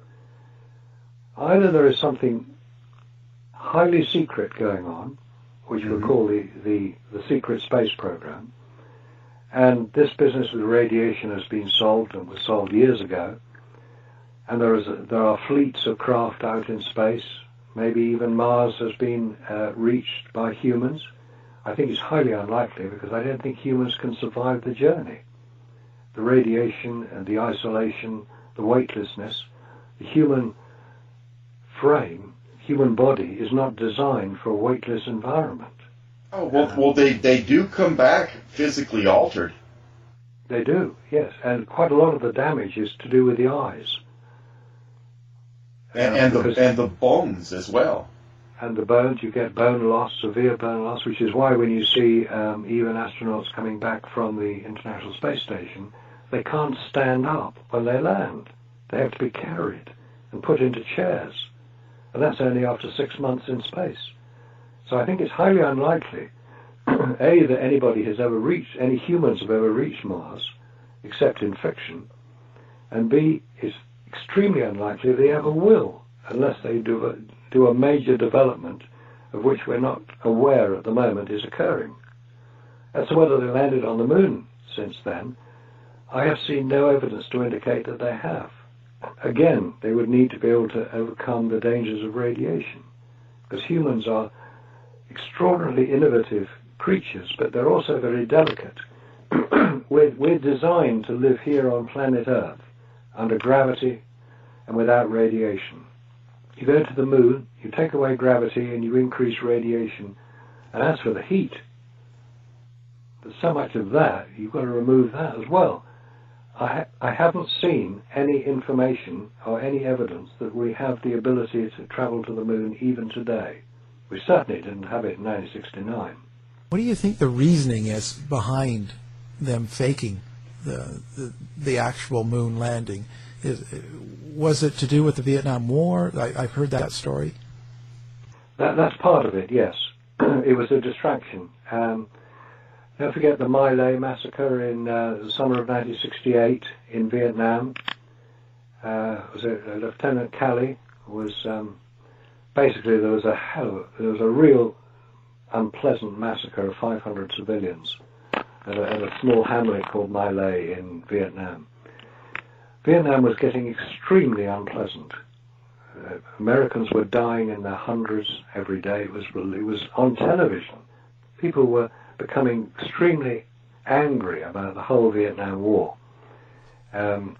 Either there is something highly secret going on, which mm-hmm. we'll call the, the, the secret space program, and this business with radiation has been solved and was solved years ago, and there is a, there are fleets of craft out in space. Maybe even Mars has been uh, reached by humans. I think it's highly unlikely because I don't think humans can survive the journey. The radiation and the isolation, the weightlessness, the human frame, human body is not designed for a weightless environment. Oh, well, well they, they do come back physically altered. They do, yes. And quite a lot of the damage is to do with the eyes. And, and, the, and the bones as well. And the bones, you get bone loss, severe bone loss, which is why when you see um, even astronauts coming back from the International Space Station, they can't stand up when they land. They have to be carried and put into chairs. And that's only after six months in space. So I think it's highly unlikely, A, that anybody has ever reached, any humans have ever reached Mars, except in fiction, and B, it's extremely unlikely they ever will, unless they do a, do a major development of which we're not aware at the moment is occurring. As to whether they landed on the moon since then, I have seen no evidence to indicate that they have. Again, they would need to be able to overcome the dangers of radiation, because humans are extraordinarily innovative creatures, but they're also very delicate. we're, we're designed to live here on planet Earth, under gravity and without radiation. You go to the moon, you take away gravity and you increase radiation. And as for the heat, there's so much of that, you've got to remove that as well. I, ha I haven't seen any information or any evidence that we have the ability to travel to the moon even today. We certainly didn't have it in nineteen sixty-nine. What do you think the reasoning is behind them faking the, the, the actual moon landing? Is, was it to do with the Vietnam War? I, I've heard that story. That, that's part of it, yes. It was a distraction. Um, don't forget the My Lai massacre in uh, the summer of nineteen sixty-eight in Vietnam. Uh, was it uh, Lieutenant Calley was um, basically there was a hell of, there was a real unpleasant massacre of five hundred civilians at a, at a small hamlet called My Lai in Vietnam. Vietnam was getting extremely unpleasant. Uh, Americans were dying in their hundreds every day. It was, it was on television. People were becoming extremely angry about the whole Vietnam War. Um,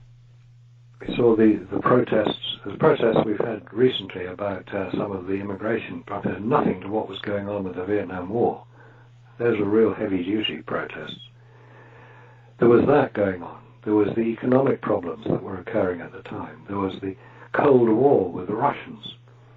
we saw the, the protests, the protests we've had recently about uh, some of the immigration protests, nothing to what was going on with the Vietnam War. Those were real heavy-duty protests. There was that going on. There was the economic problems that were occurring at the time. There was the Cold War with the Russians.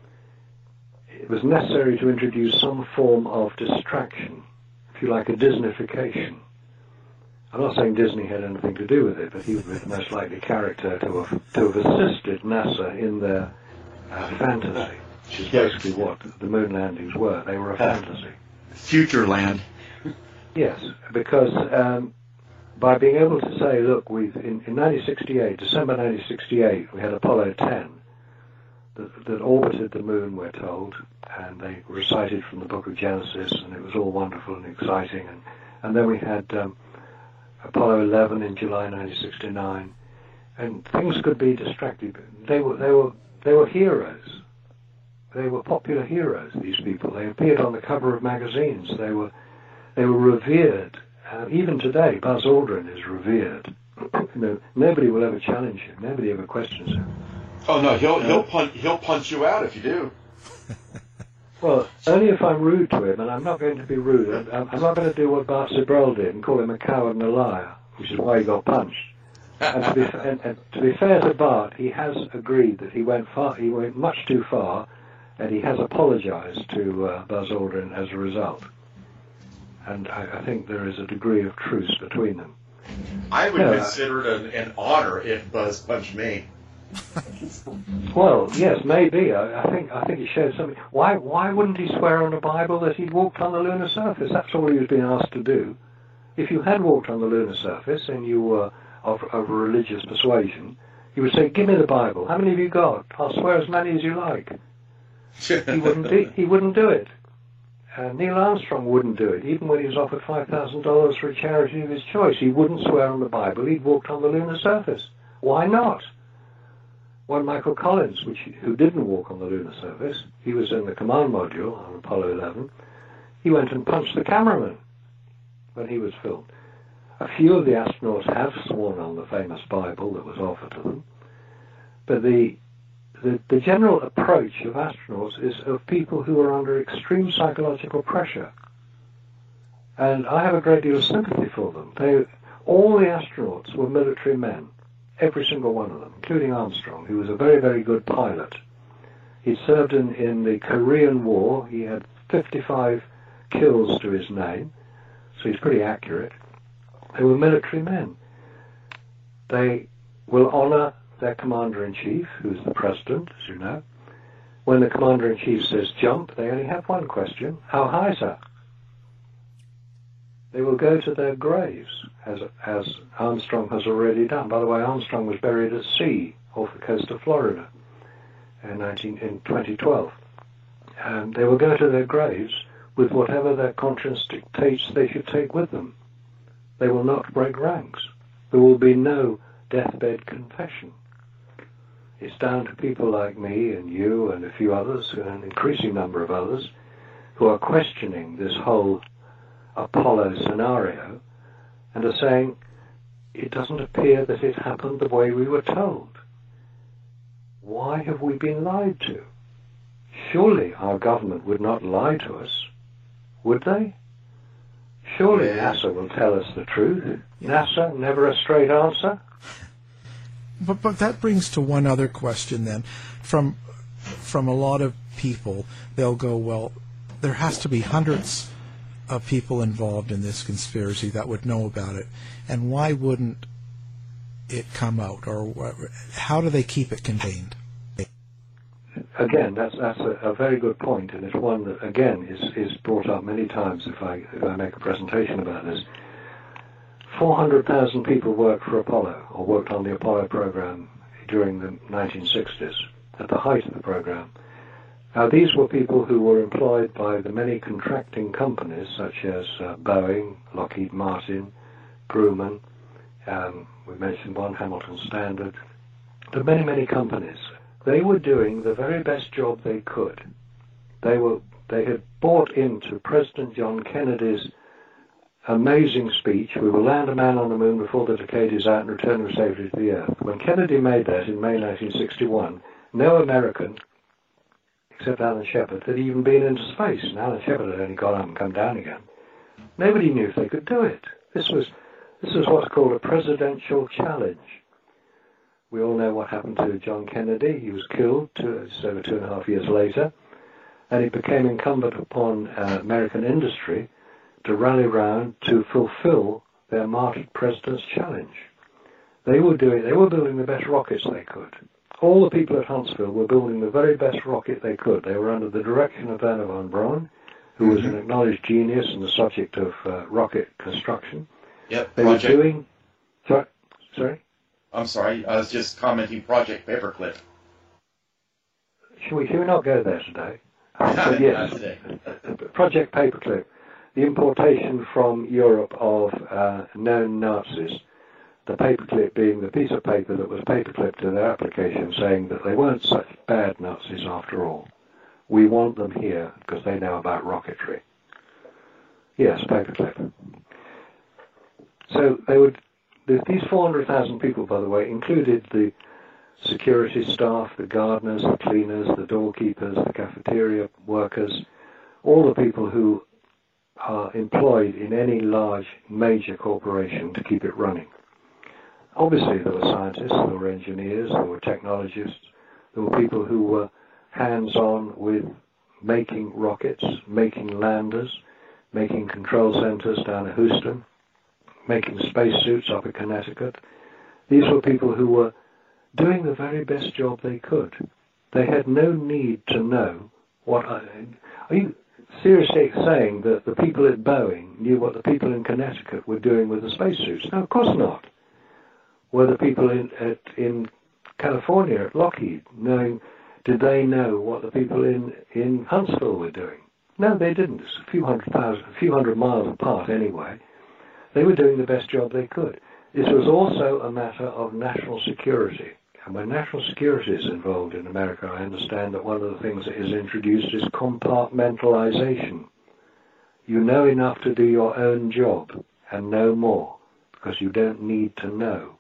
It was necessary to introduce some form of distraction, if you like, a Disneyfication. I'm not saying Disney had anything to do with it, but he would be the most likely character to have, to have assisted NASA in their uh, fantasy, which is basically what the moon landings were. They were a fantasy. Future land. Yes, because um, by being able to say, look, we've in, in nineteen sixty-eight, December nineteen sixty-eight, we had Apollo ten that, that orbited the moon, we're told, and they recited from the book of Genesis, and it was all wonderful and exciting. And, and then we had um, Apollo eleven in July nineteen sixty-nine, and things could be distracted. They were they were they were heroes. They were popular heroes. These people. They appeared on the cover of magazines. They were they were revered. Uh, even today, Buzz Aldrin is revered. You know, nobody will ever challenge him. Nobody ever questions him. Oh no, he'll he'll punch he'll punch you out if you do. Well, only if I'm rude to him, and I'm not going to be rude. I'm, I'm not going to do what Bart Sibrel did and call him a coward and a liar, which is why he got punched. And to be and, and to be fair to Bart, he has agreed that he went far. He went much too far, and he has apologised to uh, Buzz Aldrin as a result. And I, I think there is a degree of truce between them. I would Yeah. consider it an, an honor if Buzz punched me. Well, yes, maybe. I, I think I think it shows something. Why why wouldn't he swear on the Bible that he'd walked on the lunar surface? That's all he was being asked to do. If you had walked on the lunar surface and you were of, of a religious persuasion, he would say, "Give me the Bible. How many have you got? I'll swear as many as you like." he wouldn't. Do, he wouldn't do it. Uh, Neil Armstrong wouldn't do it, even when he was offered five thousand dollars for a charity of his choice. He wouldn't swear on the Bible. He'd walked on the lunar surface. Why not? One Michael Collins, which who didn't walk on the lunar surface, he was in the command module on Apollo eleven. He went and punched the cameraman when he was filmed. A few of the astronauts have sworn on the famous Bible that was offered to them, but the The, the general approach of astronauts is of people who are under extreme psychological pressure. And I have a great deal of sympathy for them. They, all the astronauts were military men, every single one of them, including Armstrong, who was a very, very good pilot. He served in, in the Korean War. He had fifty-five kills to his name, so he's pretty accurate. They were military men. They will honor their commander-in-chief, who's the president, as you know. When the commander-in-chief says jump, they only have one question: how high, sir? They will go to their graves, as as Armstrong has already done. By the way, Armstrong was buried at sea off the coast of Florida in, nineteen, in twenty twelve. And they will go to their graves with whatever their conscience dictates they should take with them. They will not break ranks. There will be no deathbed confession. It's down to people like me and you and a few others, and an increasing number of others, who are questioning this whole Apollo scenario and are saying, it doesn't appear that it happened the way we were told. Why have we been lied to? Surely our government would not lie to us, would they? Surely Yeah. NASA will tell us the truth. NASA, never a straight answer. But but that brings to one other question then. From from a lot of people, they'll go, well, there has to be hundreds of people involved in this conspiracy that would know about it, and why wouldn't it come out, or how do they keep it contained? Again, that's that's a, a very good point, and it's one that again is is brought up many times if I if I make a presentation about this. four hundred thousand people worked for Apollo, or worked on the Apollo program during the nineteen sixties, at the height of the program. Now, these were people who were employed by the many contracting companies, such as uh, Boeing, Lockheed Martin, Grumman, um, we mentioned one, Hamilton Standard, the many, many companies. They were doing the very best job they could. They were they had bought into President John Kennedy's amazing speech, we will land a man on the moon before the decade is out and return him safely to the Earth. When Kennedy made that in May nineteen sixty-one, no American, except Alan Shepard, had even been into space, and Alan Shepard had only gone up and come down again. Nobody knew if they could do it. This was This is what's called a presidential challenge. We all know what happened to John Kennedy. He was killed two, just over two and a half years later, and it became incumbent upon uh, American industry to rally round to fulfill their martyred president's challenge. They were doing, they were building the best rockets they could. All the people at Huntsville were building the very best rocket they could. They were under the direction of Wernher von Braun, who was an acknowledged genius in the subject of uh, rocket construction. Yep, they project. were doing... Sorry? Sorry? I'm sorry, I was just commenting Project Paperclip. Should we, should we not go there today? Uh, yes, today. Project Paperclip, the importation from Europe of uh, known Nazis, the paperclip being the piece of paper that was paperclipped to their application saying that they weren't such bad Nazis after all. We want them here because they know about rocketry. Yes, paperclip. So they would... These four hundred thousand people, by the way, included the security staff, the gardeners, the cleaners, the doorkeepers, the cafeteria workers, all the people who are employed in any large, major corporation to keep it running. Obviously, there were scientists, there were engineers, there were technologists, there were people who were hands-on with making rockets, making landers, making control centers down at Houston, making spacesuits up in Connecticut. These were people who were doing the very best job they could. They had no need to know what... I, are you seriously saying that the people at Boeing knew what the people in Connecticut were doing with the spacesuits? No, of course not. Were the people in at, in California at Lockheed knowing... Did they know what the people in, in Huntsville were doing? No, they didn't. It's a few hundred thousand, a few hundred miles apart anyway. They were doing the best job they could. This was also a matter of national security. And when national security is involved in America, I understand that one of the things that is introduced is compartmentalization. You know enough to do your own job and no more, because you don't need to know.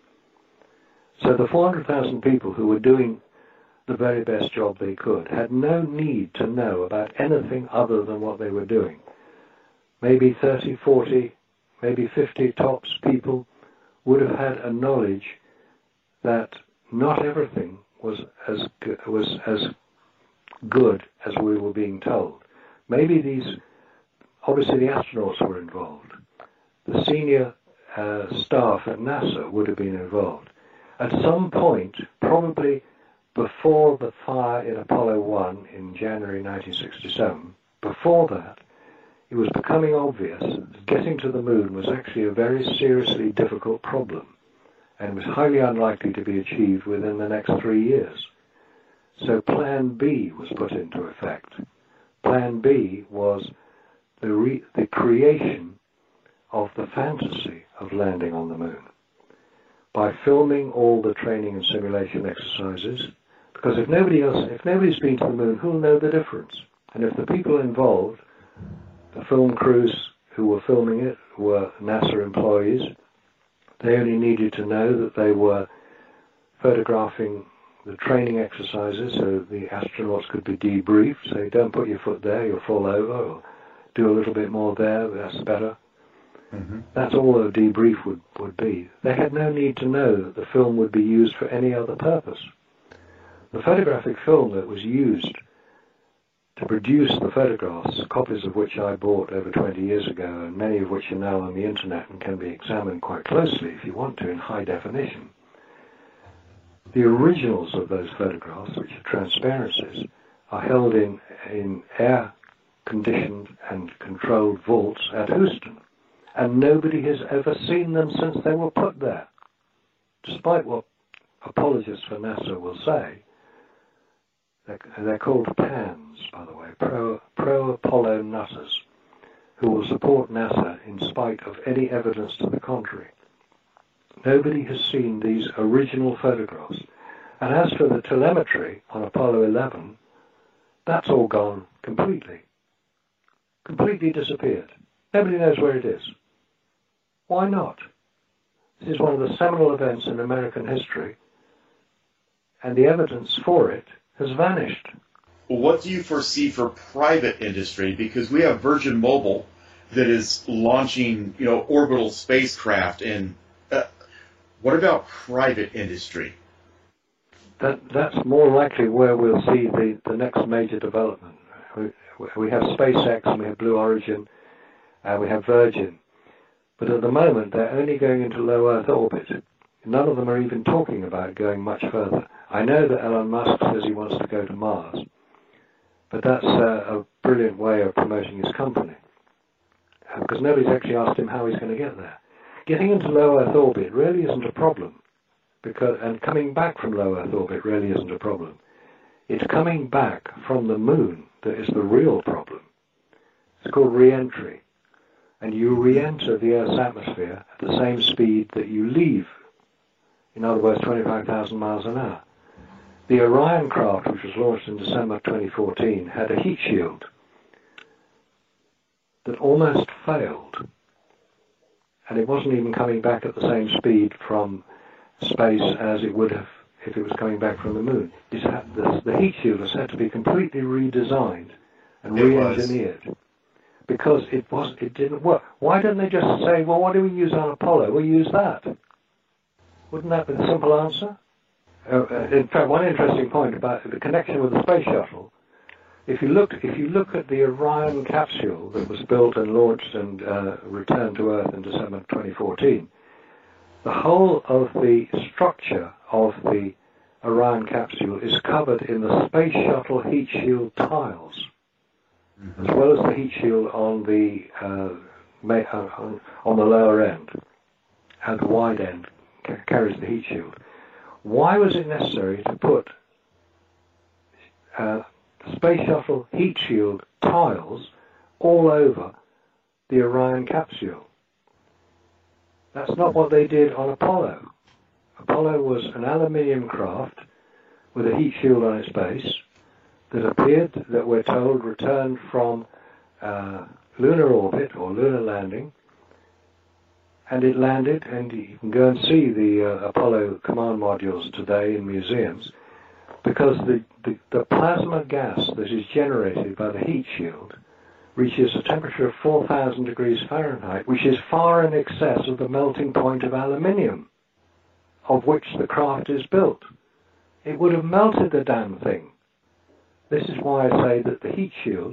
So the four hundred thousand people who were doing the very best job they could had no need to know about anything other than what they were doing. Maybe thirty, forty, maybe fifty tops people would have had a knowledge that not everything was as was as good as we were being told. Maybe these, obviously the astronauts were involved. The senior uh, staff at NASA would have been involved. At some point, probably before the fire in Apollo one in January nineteen sixty-seven, before that, it was becoming obvious that getting to the moon was actually a very seriously difficult problem and was highly unlikely to be achieved within the next three years. So Plan B was put into effect. Plan B was the, re- the creation of the fantasy of landing on the moon by filming all the training and simulation exercises, because if nobody else, if nobody's been to the moon, who'll know the difference? And if the people involved, the film crews who were filming it, were NASA employees, they only needed to know that they were photographing the training exercises so the astronauts could be debriefed, say, don't put your foot there, you'll fall over, or do a little bit more there, that's better. Mm-hmm. That's all a debrief would, would be. They had no need to know that the film would be used for any other purpose. The photographic film that was used to produce the photographs, copies of which I bought over twenty years ago, and many of which are now on the internet and can be examined quite closely if you want to in high definition. The originals of those photographs, which are transparencies, are held in, in air-conditioned and controlled vaults at Houston. And nobody has ever seen them since they were put there. Despite what apologists for NASA will say, they're, they're called PANs, by the way, pro, pro-Apollo nutters, who will support NASA in spite of any evidence to the contrary. Nobody has seen these original photographs. And as for the telemetry on Apollo eleven, that's all gone completely. Completely disappeared. Nobody knows where it is. Why not? This is one of the seminal events in American history, and the evidence for it has vanished. Well, what do you foresee for private industry? Because we have Virgin Mobile that is launching, you know, orbital spacecraft. And uh, what about private industry? That that's more likely where we'll see the, the next major development. We, we have SpaceX and we have Blue Origin, and uh, we have Virgin, but at the moment they're only going into low Earth orbit. None of them are even talking about going much further. I know that Elon Musk says he wants to go to Mars, but that's uh, a brilliant way of promoting his company, uh, because nobody's actually asked him how he's going to get there. Getting into low Earth orbit really isn't a problem, because and coming back from low Earth orbit really isn't a problem. It's coming back from the moon that is the real problem. It's called re-entry, and you re-enter the Earth's atmosphere at the same speed that you leave. In other words, twenty-five thousand miles an hour. The Orion craft, which was launched in December twenty fourteen, had a heat shield that almost failed. And it wasn't even coming back at the same speed from space as it would have if it was coming back from the moon. It's had, the, the heat shield has had to be completely redesigned and it re-engineered was. because it was it didn't work. Why didn't they just say, well, what do we use on Apollo? We use that. Wouldn't that be the simple answer? Uh, in fact, one interesting point about the connection with the space shuttle, if you look, if you look at the Orion capsule that was built and launched and uh, returned to Earth in December twenty fourteen, the whole of the structure of the Orion capsule is covered in the space shuttle heat shield tiles, mm-hmm. as well as the heat shield on the uh, on, on the lower end, and the wide end carries the heat shield. Why was it necessary to put uh, space shuttle heat shield tiles all over the Orion capsule? That's not what they did on Apollo. Apollo was an aluminium craft with a heat shield on its base that appeared, that we're told, returned from uh, lunar orbit or lunar landing, and it landed, and you can go and see the uh, Apollo command modules today in museums, because the, the, the plasma gas that is generated by the heat shield reaches a temperature of four thousand degrees Fahrenheit, which is far in excess of the melting point of aluminium, of which the craft is built. It would have melted the damn thing. This is why I say that the heat shield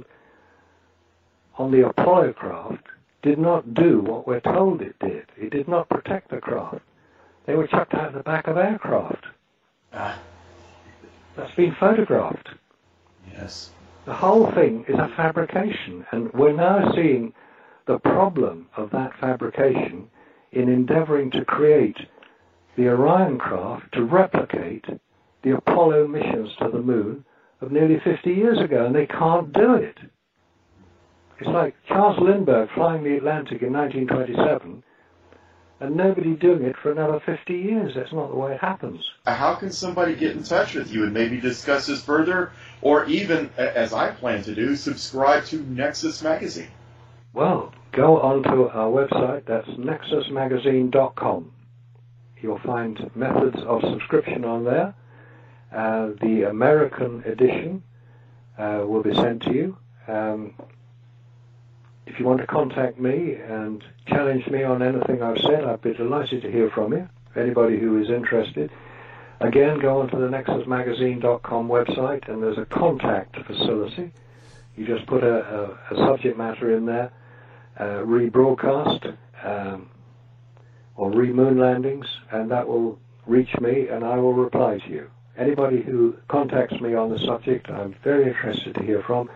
on the Apollo craft did not do what we're told it did. It did not protect the craft. They were chucked out the back of aircraft. Ah. That's been photographed. Yes. The whole thing is a fabrication, and we're now seeing the problem of that fabrication in endeavoring to create the Orion craft to replicate the Apollo missions to the moon of nearly fifty years ago, and they can't do it. It's like Charles Lindbergh flying the Atlantic in nineteen twenty-seven and nobody doing it for another fifty years. That's not the way it happens. How can somebody get in touch with you and maybe discuss this further, or even, as I plan to do, subscribe to Nexus Magazine? Well, go onto our website. That's nexus magazine dot com. You'll find methods of subscription on there. Uh, the American edition uh, will be sent to you. Um, if you want to contact me and challenge me on anything I've said, I'd be delighted to hear from you. Anybody who is interested, again, go onto the nexus magazine dot com website, and there's a contact facility. You just put a, a, a subject matter in there, uh, rebroadcast um, or re-moon landings, and that will reach me, and I will reply to you. Anybody who contacts me on the subject, I'm very interested to hear from,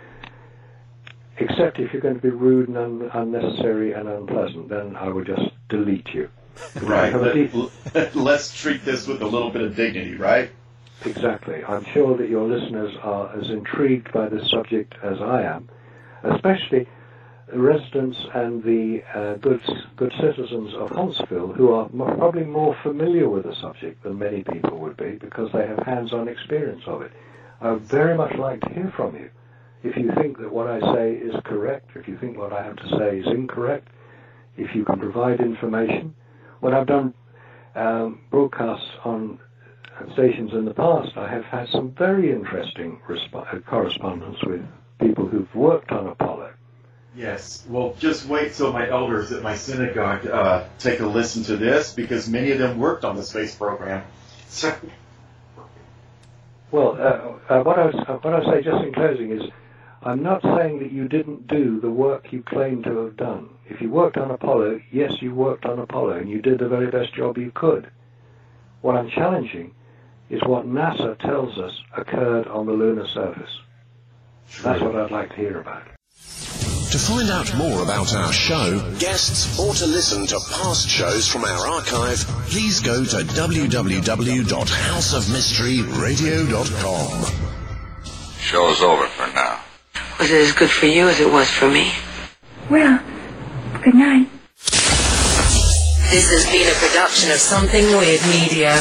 except if you're going to be rude and un- unnecessary and unpleasant, then I will just delete you. Right. Let, let's treat this with a little bit of dignity, right? Exactly. I'm sure that your listeners are as intrigued by this subject as I am, especially the residents and the uh, good good citizens of Huntsville, who are m- probably more familiar with the subject than many people would be, because they have hands-on experience of it. I would very much like to hear from you. If you think that what I say is correct, if you think what I have to say is incorrect, if you can provide information. When I've done um, broadcasts on stations in the past, I have had some very interesting resp- correspondence with people who've worked on Apollo, Yes. Well, just wait till my elders at my synagogue uh, take a listen to this, because many of them worked on the space program. So. Well, uh, uh, what I was, uh, what I say just in closing is, I'm not saying that you didn't do the work you claim to have done. If you worked on Apollo, yes, you worked on Apollo, and you did the very best job you could. What I'm challenging is what NASA tells us occurred on the lunar surface. That's what I'd like to hear about. To find out more about our show, guests, or to listen to past shows from our archive, please go to w w w dot house of mystery radio dot com. Show's over for now. Was it as good for you as it was for me? Well, good night. This has been a production of Something Weird Media.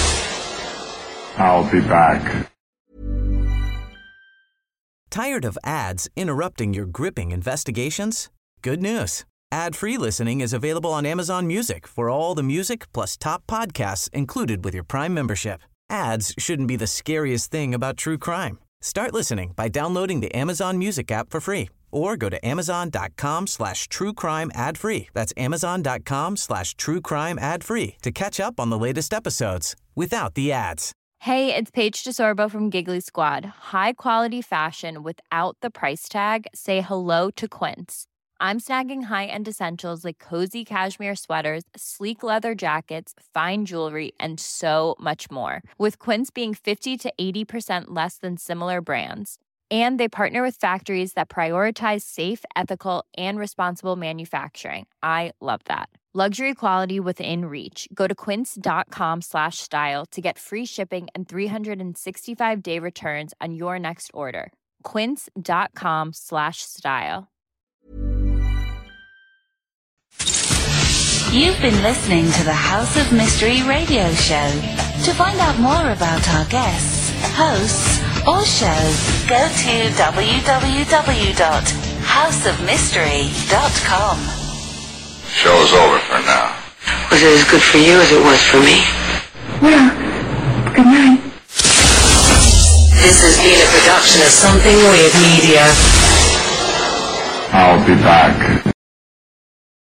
I'll be back. Tired of ads interrupting your gripping investigations? Good news. Ad-free listening is available on Amazon Music for all the music plus top podcasts included with your Prime membership. Ads shouldn't be the scariest thing about true crime. Start listening by downloading the Amazon Music app for free or go to amazon.com slash true crime ad free. That's amazon.com slash true crime ad free to catch up on the latest episodes without the ads. Hey, it's Paige DeSorbo from Giggly Squad. High quality fashion without the price tag. Say hello to Quince. I'm snagging high-end essentials like cozy cashmere sweaters, sleek leather jackets, fine jewelry, and so much more. With Quince being fifty to eighty percent less than similar brands. And they partner with factories that prioritize safe, ethical, and responsible manufacturing. I love that. Luxury quality within reach. Go to quince.com slash style to get free shipping and three sixty-five day returns on your next order. Quince.com slash style. You've been listening to the House of Mystery radio show. To find out more about our guests, hosts, or shows, go to w w w dot house of mystery dot com. Show's over for now. Was it as good for you as it was for me? Well, good night. This has been a production of Something Weird Media. I'll be back.